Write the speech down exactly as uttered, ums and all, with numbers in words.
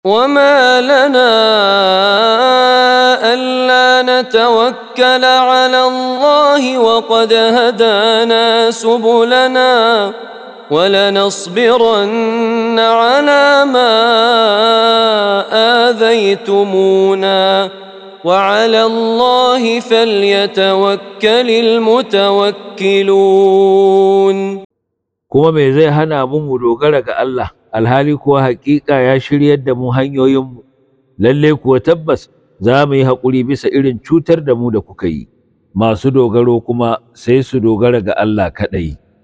وما لنا ألا نتوكل على الله وقد هدانا سبلنا ولنصبرن على ما آذيتمونا وعلى الله فليتوكل المتوكلون. kuma me zai hana mu mu dogara ga Allah alhali kuwa haƙiƙa ya shiryar da mu hanyoyinmu, lalle kuwa tabbas za mu yi haƙuri bisa irin cutar da mu da kuka yi, masu dogaro kuma sai su dogara ga Allah kaɗai.